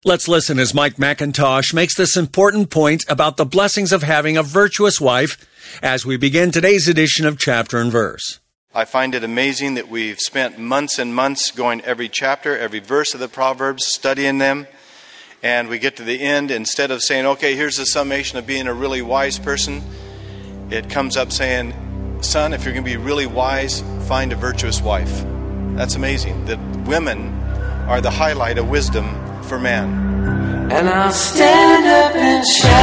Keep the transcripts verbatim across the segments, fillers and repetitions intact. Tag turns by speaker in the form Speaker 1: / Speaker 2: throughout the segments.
Speaker 1: Let's listen as Mike McIntosh makes this important point about the blessings of having a virtuous wife as we begin today's edition of Chapter and Verse.
Speaker 2: I find it amazing that we've spent months and months going every chapter, every verse of the Proverbs, studying them, and we get to the end, instead of saying, okay, here's the summation of being a really wise person, it comes up saying, son, if you're going to be really wise, find a virtuous wife. That's amazing, that women are the highlight of wisdom for man.
Speaker 3: And I'll stand up and shout,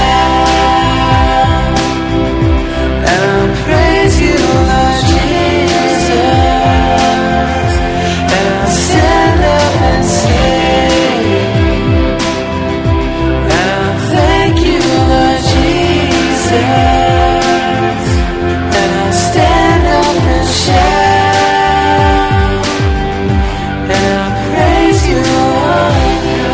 Speaker 3: and I'll praise you, Lord Jesus. And I'll stand up and sing, and I'll thank you, Lord Jesus. And I'll stand up and shout, and I'll praise you, Lord.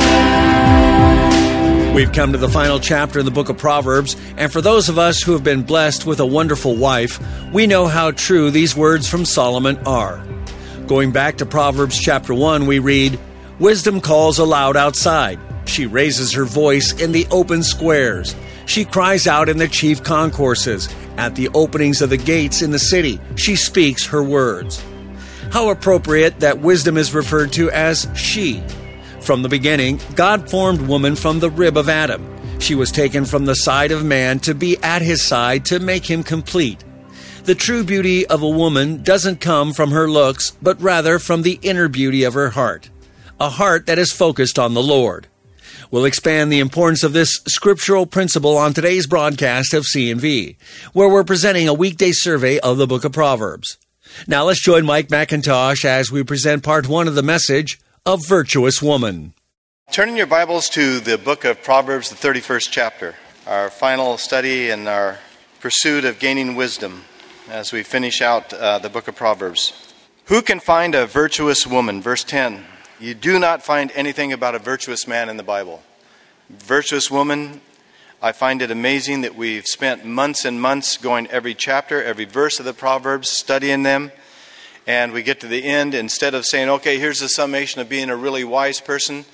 Speaker 1: We've come to the final chapter in the book of Proverbs, and for those of us who have been blessed with a wonderful wife, we know how true these words from Solomon are. Going back to Proverbs chapter one, we read, "Wisdom calls aloud outside. She raises her voice in the open squares. She cries out in the chief concourses. At the openings of the gates in the city, she speaks her words." How appropriate that wisdom is referred to as she. From the beginning, God formed woman from the rib of Adam. She was taken from the side of man to be at his side to make him complete. The true beauty of a woman doesn't come from her looks, but rather from the inner beauty of her heart, a heart that is focused on the Lord. We'll expand the importance of this scriptural principle on today's broadcast of C and V, where we're presenting a weekday survey of the book of Proverbs. Now let's join Mike McIntosh as we present part one of the message, A Virtuous Woman.
Speaker 2: Turn in your Bibles to the book of Proverbs, the thirty-first chapter, our final study in our pursuit of gaining wisdom as we finish out uh, the book of Proverbs. Who can find a virtuous woman? Verse ten. You do not find anything about a virtuous man in the Bible. Virtuous woman, I find it amazing that we've spent months and months going every chapter, every verse of the Proverbs, studying them. And we get to the end, instead of saying, okay, here's the summation of being a really wise person,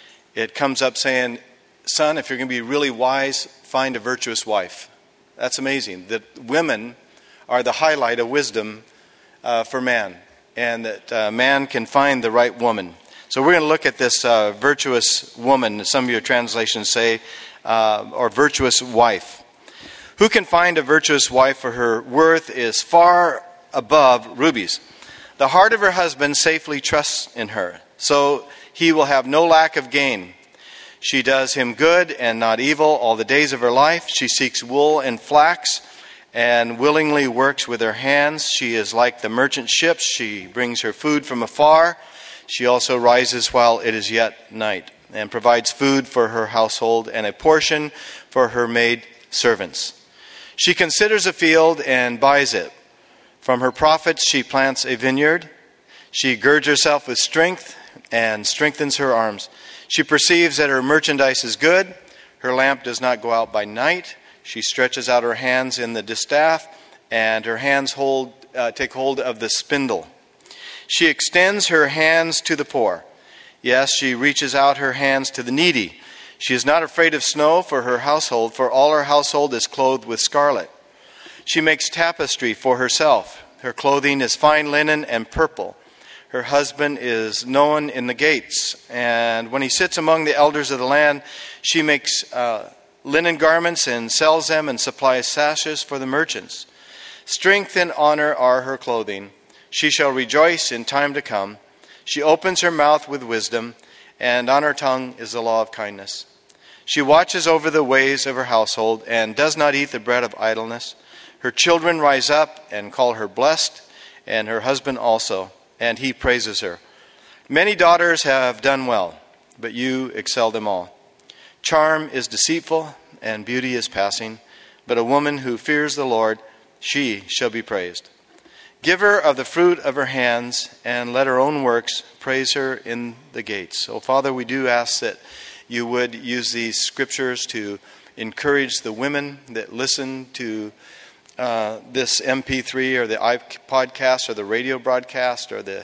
Speaker 2: it comes up saying, son, if you're going to be really wise, find a virtuous wife. That's amazing, that women are the highlight of wisdom uh, for man, and that uh, man can find the right woman. So we're going to look at this uh, virtuous woman, some of your translations say, uh, or virtuous wife. Who can find a virtuous wife, for her worth is far above rubies. The heart of her husband safely trusts in her, so he will have no lack of gain. She does him good and not evil all the days of her life. She seeks wool and flax and willingly works with her hands. She is like the merchant ships. She brings her food from afar. She also rises while it is yet night and provides food for her household and a portion for her maid servants. She considers a field and buys it. From her profits she plants a vineyard. She girds herself with strength and strengthens her arms. She perceives that her merchandise is good. Her lamp does not go out by night. She stretches out her hands in the distaff, and her hands hold uh, take hold of the spindle. She extends her hands to the poor. Yes, she reaches out her hands to the needy. She is not afraid of snow for her household, for all her household is clothed with scarlet. She makes tapestry for herself. Her clothing is fine linen and purple. Her husband is known in the gates. And when he sits among the elders of the land, she makes uh, linen garments and sells them and supplies sashes for the merchants. Strength and honor are her clothing. She shall rejoice in time to come. She opens her mouth with wisdom, and on her tongue is the law of kindness. She watches over the ways of her household and does not eat the bread of idleness. Her children rise up and call her blessed, and her husband also, and he praises her. Many daughters have done well, but you excel them all. Charm is deceitful, and beauty is passing, but a woman who fears the Lord, she shall be praised. Give her of the fruit of her hands, and let her own works praise her in the gates. So, Father, we do ask that you would use these scriptures to encourage the women that listen to Uh, this M P three or the iPodcast or the radio broadcast or the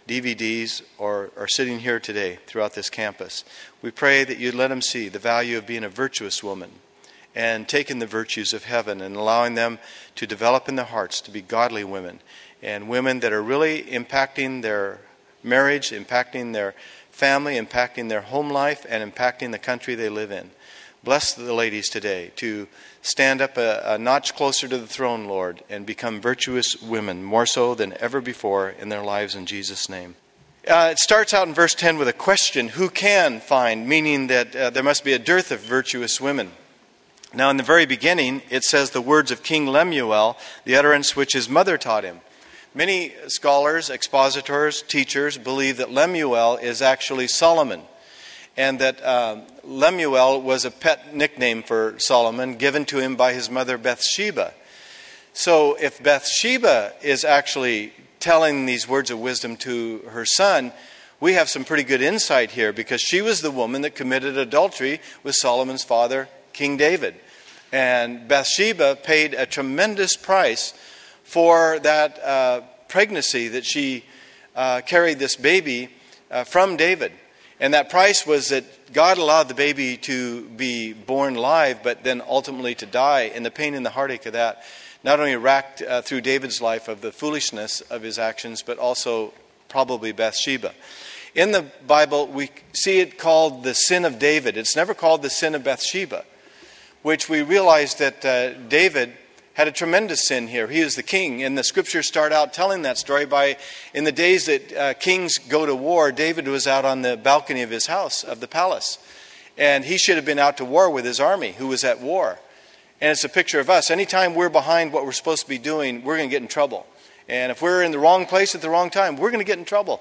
Speaker 2: D V Ds, or are sitting here today throughout this campus. We pray that you'd let them see the value of being a virtuous woman and taking the virtues of heaven and allowing them to develop in their hearts to be godly women, and women that are really impacting their marriage, impacting their family, impacting their home life, and impacting the country they live in. Bless the ladies today to stand up a, a notch closer to the throne, Lord, and become virtuous women, more so than ever before in their lives, in Jesus' name. Uh, it starts out in verse ten with a question, who can find, meaning that uh, there must be a dearth of virtuous women. Now, in the very beginning, it says the words of King Lemuel, the utterance which his mother taught him. Many scholars, expositors, teachers believe that Lemuel is actually Solomon, and that uh, Lemuel was a pet nickname for Solomon given to him by his mother Bathsheba. So if Bathsheba is actually telling these words of wisdom to her son, we have some pretty good insight here, because she was the woman that committed adultery with Solomon's father, King David. And Bathsheba paid a tremendous price for that uh, pregnancy that she uh, carried this baby uh, from David. And that price was that God allowed the baby to be born live, but then ultimately to die. And the pain and the heartache of that not only racked uh, through David's life of the foolishness of his actions, but also probably Bathsheba. In the Bible, we see it called the sin of David. It's never called the sin of Bathsheba, which we realize that uh, David had a tremendous sin here. He is the king, and the scriptures start out telling that story by, in the days that uh, kings go to war, David was out on the balcony of his house, of the palace. And he should have been out to war with his army, who was at war. And it's a picture of us. Anytime we're behind what we're supposed to be doing, we're going to get in trouble. And if we're in the wrong place at the wrong time, we're going to get in trouble.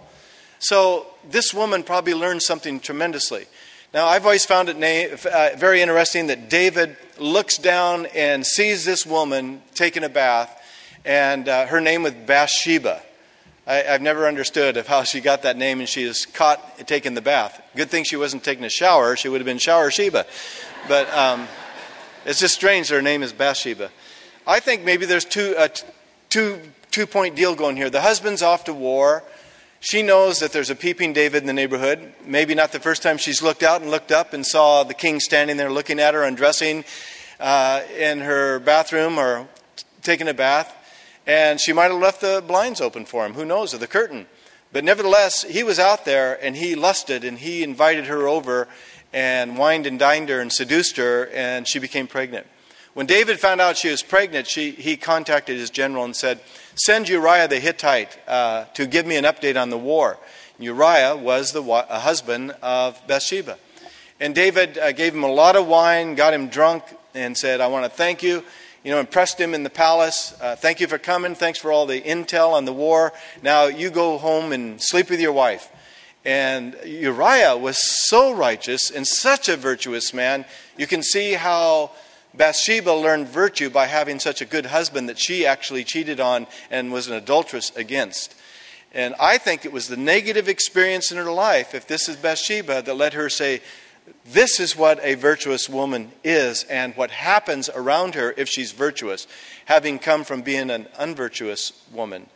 Speaker 2: So this woman probably learned something tremendously. Now, I've always found it na- uh, very interesting that David looks down and sees this woman taking a bath, and uh, her name was Bathsheba. I, I've never understood of how she got that name, and she is caught taking the bath. Good thing she wasn't taking a shower. She would have been Shower Sheba. But um, it's just strange that her name is Bathsheba. I think maybe there's two, uh, two, two-point deal going here. The husband's off to war. She knows that there's a peeping David in the neighborhood. Maybe not the first time she's looked out and looked up and saw the king standing there looking at her, undressing uh, in her bathroom or t- taking a bath. And she might have left the blinds open for him. Who knows, or the curtain. But nevertheless, he was out there and he lusted and he invited her over and wined and dined her and seduced her, and she became pregnant. When David found out she was pregnant, she, he contacted his general and said, "Send Uriah the Hittite uh, to give me an update on the war." Uriah was the wa- husband of Bathsheba. And David uh, gave him a lot of wine, got him drunk, and said, "I want to thank you." You know, impressed him in the palace. Uh, "Thank you for coming. Thanks for all the intel on the war. Now you go home and sleep with your wife." And Uriah was so righteous and such a virtuous man. You can see how Bathsheba learned virtue by having such a good husband that she actually cheated on and was an adulteress against. And I think it was the negative experience in her life, if this is Bathsheba, that led her say, this is what a virtuous woman is and what happens around her if she's virtuous, having come from being an unvirtuous woman.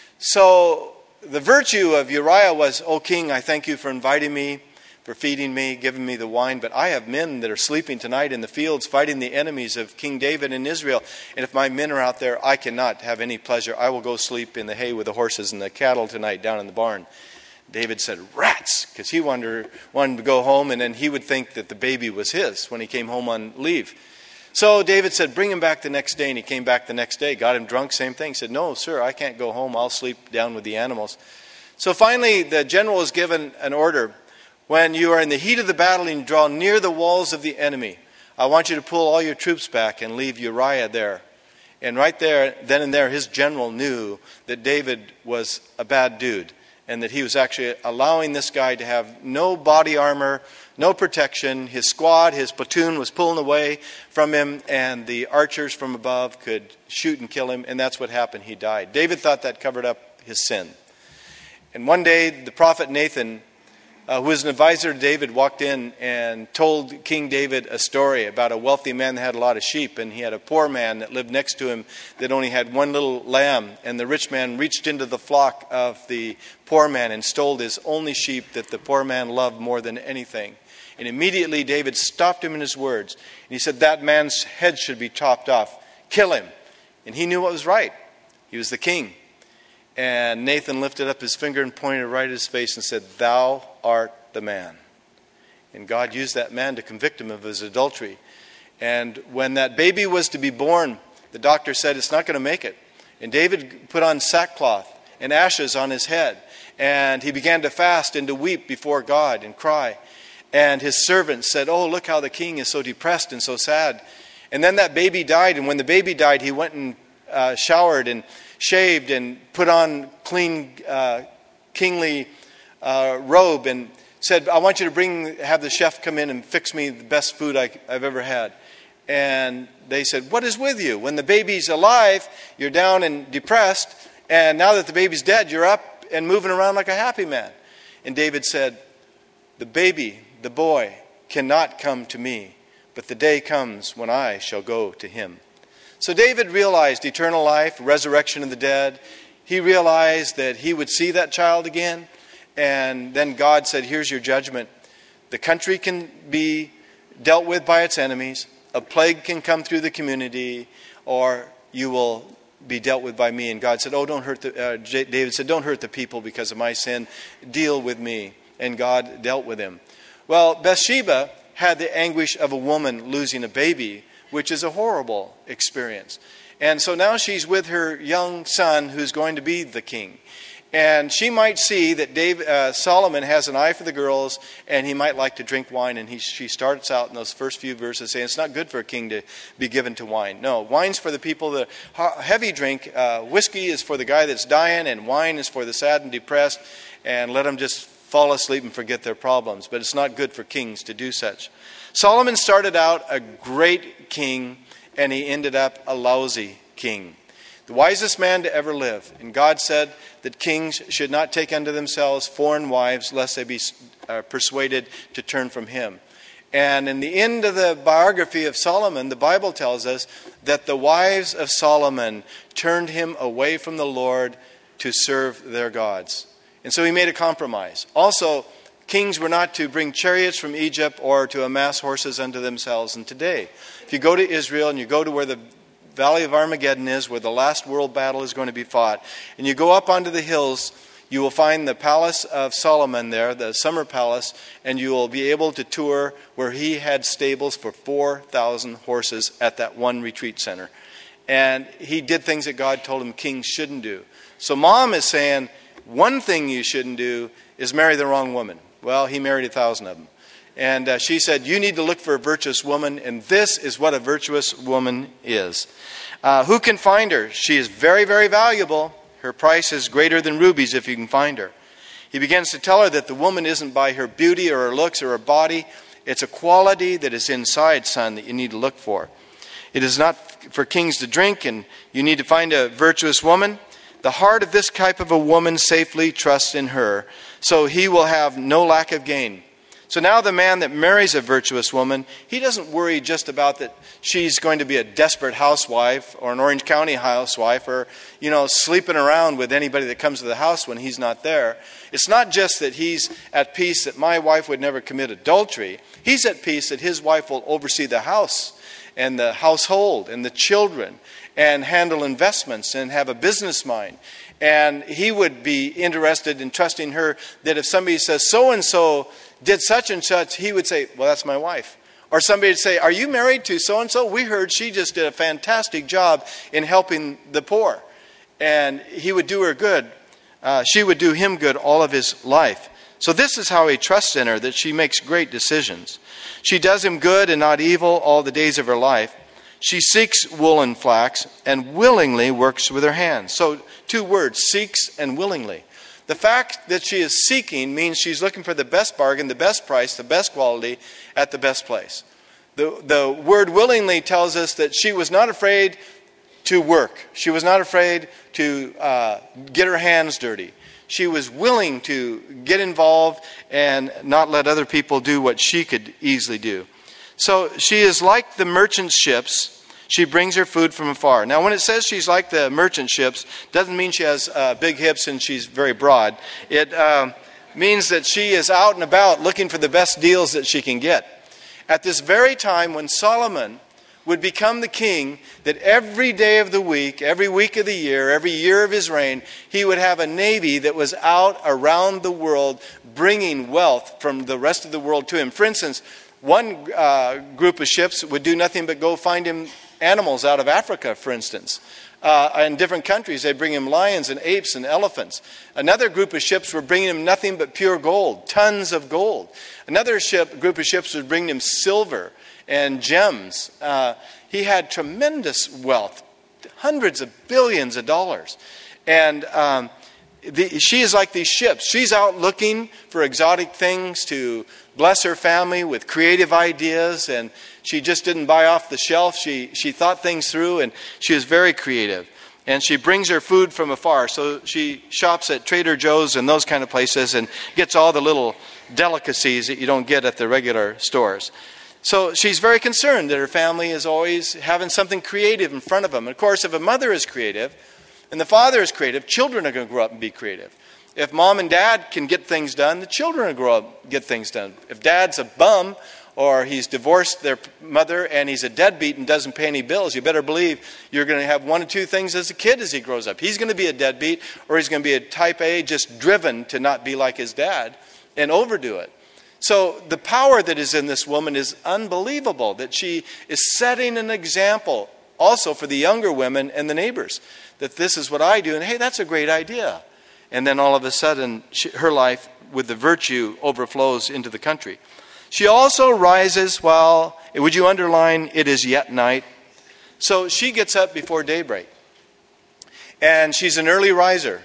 Speaker 2: So the virtue of Uriah was, "O king, I thank you for inviting me, for feeding me, giving me the wine. But I have men that are sleeping tonight in the fields fighting the enemies of King David in Israel. And if my men are out there, I cannot have any pleasure. I will go sleep in the hay with the horses and the cattle tonight down in the barn." David said, "Rats," because he wanted, wanted to go home, and then he would think that the baby was his when he came home on leave. So David said, "Bring him back the next day." And he came back the next day, got him drunk, same thing. He said, "No, sir, I can't go home. I'll sleep down with the animals." So finally, the general was given an order. "When you are in the heat of the battle and you draw near the walls of the enemy, I want you to pull all your troops back and leave Uriah there." And right there, then and there, his general knew that David was a bad dude and that he was actually allowing this guy to have no body armor, no protection. His squad, his platoon was pulling away from him, and the archers from above could shoot and kill him, and that's what happened. He died. David thought that covered up his sin. And one day, the prophet Nathan uh, who was an advisor to David, walked in and told King David a story about a wealthy man that had a lot of sheep, and he had a poor man that lived next to him that only had one little lamb, and the rich man reached into the flock of the poor man and stole his only sheep that the poor man loved more than anything. And immediately David stopped him in his words, and he said, that man's head should be chopped off. Kill him. And he knew what was right. He was the king. And Nathan lifted up his finger and pointed right at his face and said, thou art the man. And God used that man to convict him of his adultery. And when that baby was to be born, the doctor said, it's not going to make it. And David put on sackcloth and ashes on his head. And he began to fast and to weep before God and cry. And his servants said, oh, look how the king is so depressed and so sad. And then that baby died. And when the baby died, he went and uh, showered and shaved and put on clean, uh, kingly uh, robe and said, I want you to bring, have the chef come in and fix me the best food I, I've ever had. And they said, what is with you? When the baby's alive, you're down and depressed. And now that the baby's dead, you're up and moving around like a happy man. And David said, the baby, the boy, cannot come to me, but the day comes when I shall go to him. So David realized eternal life, resurrection of the dead. He realized that he would see that child again. And then God said, here's your judgment. The country can be dealt with by its enemies. A plague can come through the community, or you will be dealt with by me. And God said, oh, don't hurt the, uh, David said, don't hurt the people because of my sin. Deal with me. And God dealt with him. Well, Bathsheba had the anguish of a woman losing a baby, which is a horrible experience. And so now she's with her young son who's going to be the king. And she might see that Dave, uh, Solomon has an eye for the girls, and he might like to drink wine. And he, she starts out in those first few verses saying it's not good for a king to be given to wine. No, wine's for the people that heavy drink. Uh, whiskey is for the guy that's dying, and wine is for the sad and depressed. And let them just fall asleep and forget their problems. But it's not good for kings to do such. Solomon started out a great king, and he ended up a lousy king. The wisest man to ever live. And God said that kings should not take unto themselves foreign wives, lest they be uh, persuaded to turn from him. And in the end of the biography of Solomon, the Bible tells us that the wives of Solomon turned him away from the Lord to serve their gods. And so he made a compromise. Also, kings were not to bring chariots from Egypt or to amass horses unto themselves. And today, if you go to Israel and you go to where the Valley of Armageddon is, where the last world battle is going to be fought, and you go up onto the hills, you will find the palace of Solomon there, the summer palace, and you will be able to tour where he had stables for four thousand horses at that one retreat center. And he did things that God told him kings shouldn't do. So mom is saying, one thing you shouldn't do is marry the wrong woman. Well, he married a thousand of them. And uh, she said, you need to look for a virtuous woman, and this is what a virtuous woman is. Uh, who can find her? She is very, very valuable. Her price is greater than rubies if you can find her. He begins to tell her that the woman isn't by her beauty or her looks or her body. It's a quality that is inside, son, that you need to look for. It is not for kings to drink, and you need to find a virtuous woman. The heart of this type of a woman safely trusts in her, so he will have no lack of gain. So now the man that marries a virtuous woman, he doesn't worry just about that she's going to be a desperate housewife or an Orange County housewife or, you know, sleeping around with anybody that comes to the house when he's not there. It's not just that he's at peace that my wife would never commit adultery. He's at peace that his wife will oversee the house and the household and the children and handle investments and have a business mind. And he would be interested in trusting her that if somebody says so-and-so did such and such, he would say, well, that's my wife. Or somebody would say, are you married to so-and-so? We heard she just did a fantastic job in helping the poor. And he would do her good. Uh, she would do him good all of his life. So this is how he trusts in her, that she makes great decisions. She does him good and not evil all the days of her life. She seeks wool and flax and willingly works with her hands. So two words, seeks and willingly. The fact that she is seeking means she's looking for the best bargain, the best price, the best quality at the best place. The, the word willingly tells us that she was not afraid to work. She was not afraid to uh, get her hands dirty. she was willing to get involved and not let other people do what she could easily do. So she is like the merchant ships. She brings her food from afar. Now, when it says she's like the merchant ships, doesn't mean she has uh, big hips and she's very broad. It uh, means that she is out and about looking for the best deals that she can get. At this very time when Solomon would become the king, that every day of the week, every week of the year, every year of his reign, he would have a navy that was out around the world bringing wealth from the rest of the world to him. For instance, one uh, group of ships would do nothing but go find him animals out of Africa, for instance. Uh, in different countries, they'd bring him lions and apes and elephants. Another group of ships were bringing him nothing but pure gold, tons of gold. Another ship, group of ships was bringing him silver and gems. Uh, he had tremendous wealth, hundreds of billions of dollars. And um, the, she is like these ships. She's out looking for exotic things to bless her family with creative ideas, and she just didn't buy off the shelf. She she thought things through, and she was very creative. And she brings her food from afar. So she shops at Trader Joe's and those kind of places and gets all the little delicacies that you don't get at the regular stores. So she's very concerned that her family is always having something creative in front of them. And of course, if a mother is creative and the father is creative, children are going to grow up and be creative. If mom and dad can get things done, the children will grow up and get things done. If dad's a bum or he's divorced their mother and he's a deadbeat and doesn't pay any bills, you better believe you're going to have one or two things as a kid as he grows up. He's going to be a deadbeat, or he's going to be a type A, just driven to not be like his dad and overdo it. So the power that is in this woman is unbelievable, that she is setting an example also for the younger women and the neighbors, that this is what I do, and hey, that's a great idea. And then all of a sudden, she, her life with the virtue overflows into the country. She also rises while, would you underline, it is yet night? So she gets up before daybreak. And she's an early riser.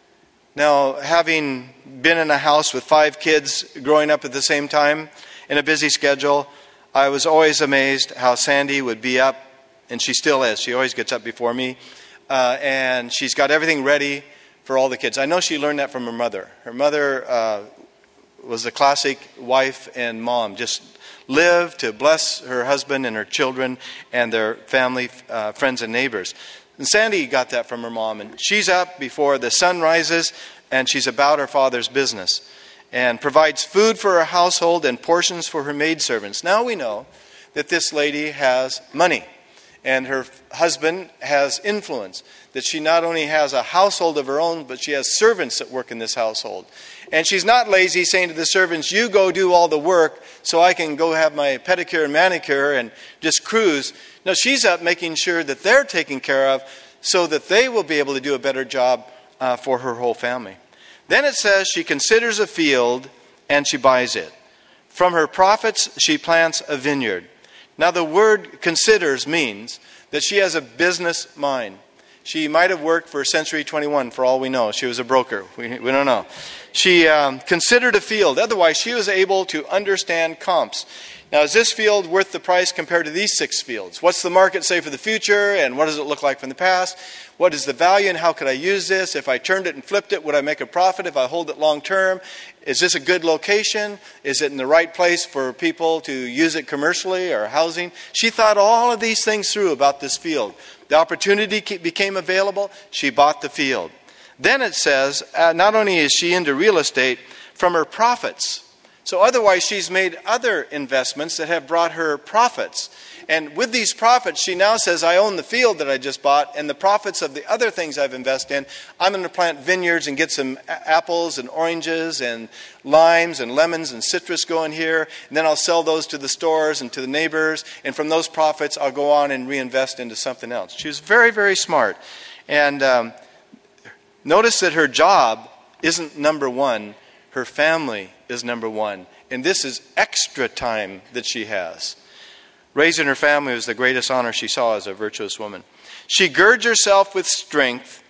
Speaker 2: Now, having been in a house with five kids growing up at the same time in a busy schedule, I was always amazed how Sandy would be up, and she still is. She always gets up before me. Uh, and she's got everything ready for all the kids. I know she learned that from her mother. Her mother uh, was a classic wife and mom. Just lived to bless her husband and her children and their family, uh, friends and neighbors. And Sandy got that from her mom. And she's up before the sun rises, and she's about her father's business. And provides food for her household and portions for her maidservants. Now we know that this lady has money. And her husband has influence. That she not only has a household of her own, but she has servants that work in this household. And she's not lazy, saying to the servants, you go do all the work so I can go have my pedicure and manicure and just cruise. No, she's up making sure that they're taken care of so that they will be able to do a better job uh, for her whole family. Then it says she considers a field and she buys it. From her profits, she plants a vineyard. Now, the word considers means that she has a business mind. She might have worked for Century twenty-one, for all we know. She was a broker. We, we don't know. She um, considered a field. Otherwise, she was able to understand comps. Now, is this field worth the price compared to these six fields? What's the market say for the future, and what does it look like from the past? What is the value, and how could I use this? If I turned it and flipped it, would I make a profit if I hold it long term? Is this a good location? Is it in the right place for people to use it commercially or housing? She thought all of these things through about this field. The opportunity became available. She bought the field. Then it says, uh, not only is she into real estate, from her profits. So otherwise, she's made other investments that have brought her profits. And with these profits, she now says, I own the field that I just bought, and the profits of the other things I've invested in, I'm going to plant vineyards and get some a- apples and oranges and limes and lemons and citrus going here. And then I'll sell those to the stores and to the neighbors. And from those profits, I'll go on and reinvest into something else. She was very, very smart. And um, notice that her job isn't number one. Her family is number one. And this is extra time that she has. Raising her family was the greatest honor she saw as a virtuous woman. She girds herself with strength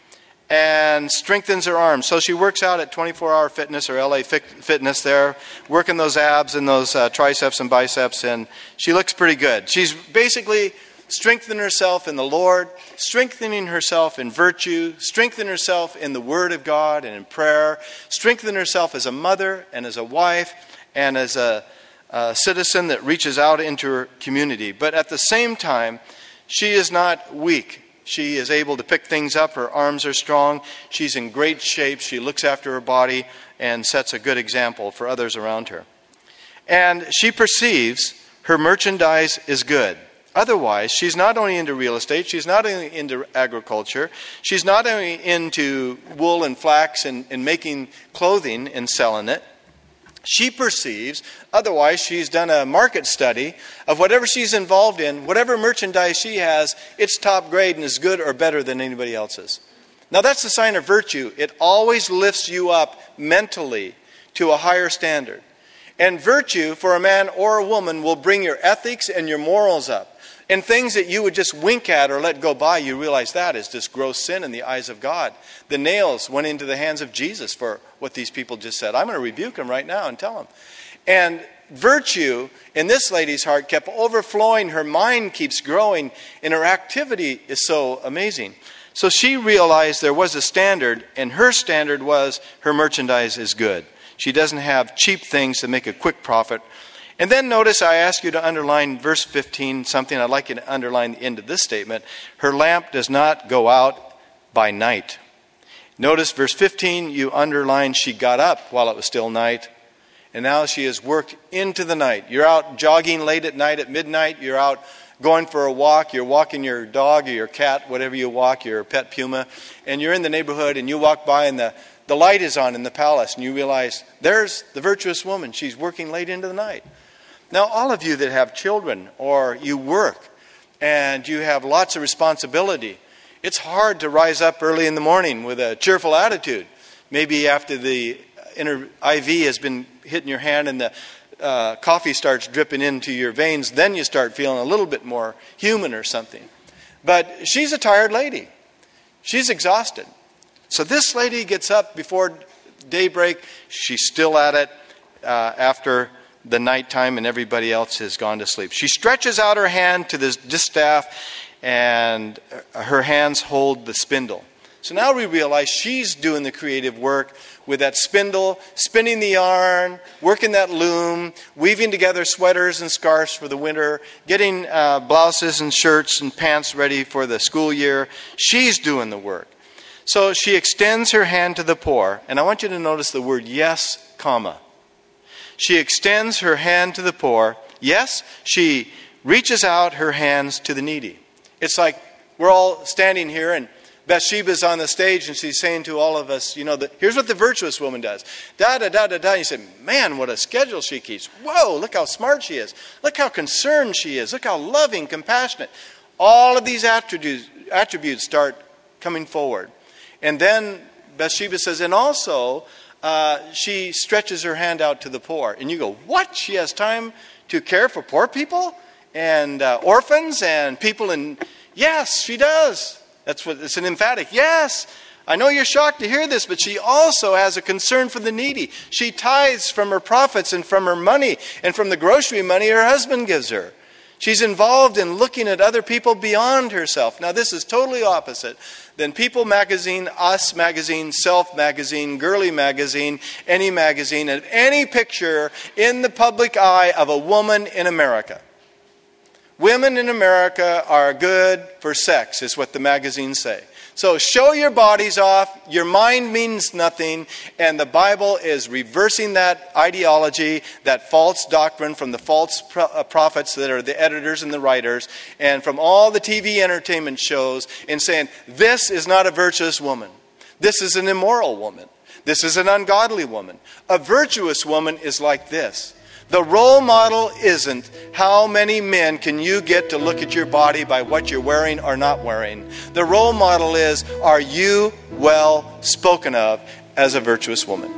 Speaker 2: and strengthens her arms. So she works out at twenty-four hour Fitness or L A Fitness there, working those abs and those uh, triceps and biceps, and she looks pretty good. She's basically strengthen herself in the Lord, strengthening herself in virtue, strengthen herself in the Word of God and in prayer, strengthen herself as a mother and as a wife and as a, a citizen that reaches out into her community. But at the same time, she is not weak. She is able to pick things up. Her arms are strong. She's in great shape. She looks after her body and sets a good example for others around her. And she perceives her merchandise is good. Otherwise, she's not only into real estate, she's not only into agriculture, she's not only into wool and flax and, and making clothing and selling it. She perceives, otherwise she's done a market study of whatever she's involved in, whatever merchandise she has, it's top grade and is good or better than anybody else's. Now that's the sign of virtue. It always lifts you up mentally to a higher standard. And virtue for a man or a woman will bring your ethics and your morals up. And things that you would just wink at or let go by, you realize that is just gross sin in the eyes of God. The nails went into the hands of Jesus for what these people just said. I'm going to rebuke them right now and tell them. And virtue in this lady's heart kept overflowing. Her mind keeps growing and her activity is so amazing. So she realized there was a standard, and her standard was her merchandise is good. She doesn't have cheap things to make a quick profit. And then notice I ask you to underline verse fifteen, something I'd like you to underline the end of this statement. Her lamp does not go out by night. Notice verse fifteen, you underline she got up while it was still night. And now she has worked into the night. You're out jogging late at night at midnight. You're out going for a walk. You're walking your dog or your cat, whatever you walk, your pet puma. And you're in the neighborhood and you walk by and the The light is on in the palace, and you realize, there's the virtuous woman. She's working late into the night. Now, all of you that have children, or you work, and you have lots of responsibility, it's hard to rise up early in the morning with a cheerful attitude. Maybe after the inner I V has been hitting your hand and the uh, coffee starts dripping into your veins, then you start feeling a little bit more human or something. But she's a tired lady. She's exhausted. So this lady gets up before daybreak. She's still at it uh, after the nighttime and everybody else has gone to sleep. She stretches out her hand to this distaff and her hands hold the spindle. So now we realize she's doing the creative work with that spindle, spinning the yarn, working that loom, weaving together sweaters and scarves for the winter, getting uh, blouses and shirts and pants ready for the school year. She's doing the work. So she extends her hand to the poor, and I want you to notice the word yes, comma. She extends her hand to the poor. Yes, she reaches out her hands to the needy. It's like we're all standing here and Bathsheba's on the stage and she's saying to all of us, you know, the, here's what the virtuous woman does. Da, da, da, da, da. And you say, man, what a schedule she keeps. Whoa, look how smart she is. Look how concerned she is. Look how loving, compassionate. All of these attributes, attributes start coming forward. And then Bathsheba says, and also uh, she stretches her hand out to the poor. And you go, what? She has time to care for poor people and uh, orphans and people in... Yes, she does. That's what it's an emphatic. Yes, I know you're shocked to hear this, but she also has a concern for the needy. She tithes from her profits and from her money and from the grocery money her husband gives her. She's involved in looking at other people beyond herself. Now, this is totally opposite than People magazine, Us magazine, Self magazine, Girly magazine, any magazine, and any picture in the public eye of a woman in America. Women in America are good for sex, is what the magazines say. So show your bodies off, your mind means nothing, and the Bible is reversing that ideology, that false doctrine from the false pro- uh, prophets that are the editors and the writers, and from all the T V entertainment shows, and saying, this is not a virtuous woman. This is an immoral woman. This is an ungodly woman. A virtuous woman is like this. The role model isn't how many men can you get to look at your body by what you're wearing or not wearing. The role model is, are you well spoken of as a virtuous woman?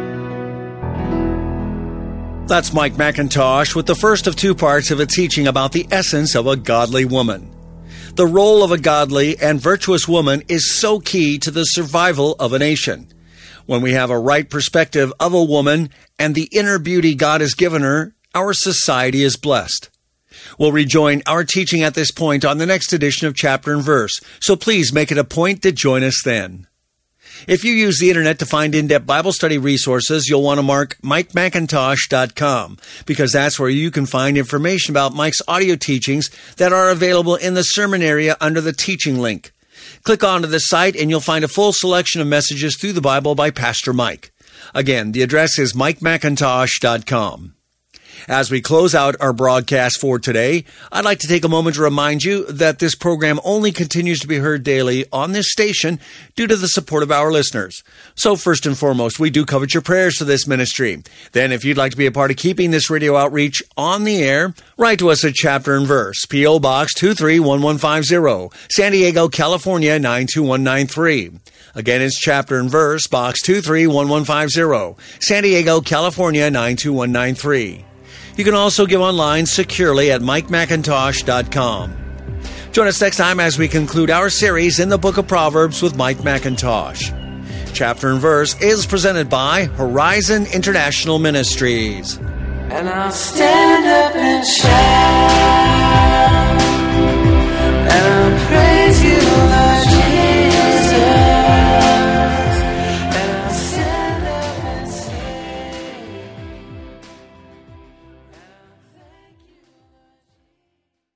Speaker 1: That's Mike McIntosh with the first of two parts of a teaching about the essence of a godly woman. The role of a godly and virtuous woman is so key to the survival of a nation. When we have a right perspective of a woman and the inner beauty God has given her, our society is blessed. We'll rejoin our teaching at this point on the next edition of Chapter and Verse, so please make it a point to join us then. If you use the internet to find in-depth Bible study resources, you'll want to mark mike macintosh dot com, because that's where you can find information about Mike's audio teachings that are available in the sermon area under the teaching link. Click onto the site and you'll find a full selection of messages through the Bible by Pastor Mike. Again, the address is mike macintosh dot com. As we close out our broadcast for today, I'd like to take a moment to remind you that this program only continues to be heard daily on this station due to the support of our listeners. So first and foremost, we do covet your prayers for this ministry. Then if you'd like to be a part of keeping this radio outreach on the air, write to us at Chapter and Verse, P O. Box two three one one five zero, San Diego, California nine two one nine three. Again, it's Chapter and Verse, Box two three one one five zero, San Diego, California nine two one nine three. You can also give online securely at mike macintosh dot com. Join us next time as we conclude our series in the Book of Proverbs with Mike Macintosh. Chapter and Verse is presented by Horizon International Ministries.
Speaker 3: And I'll stand up and shout.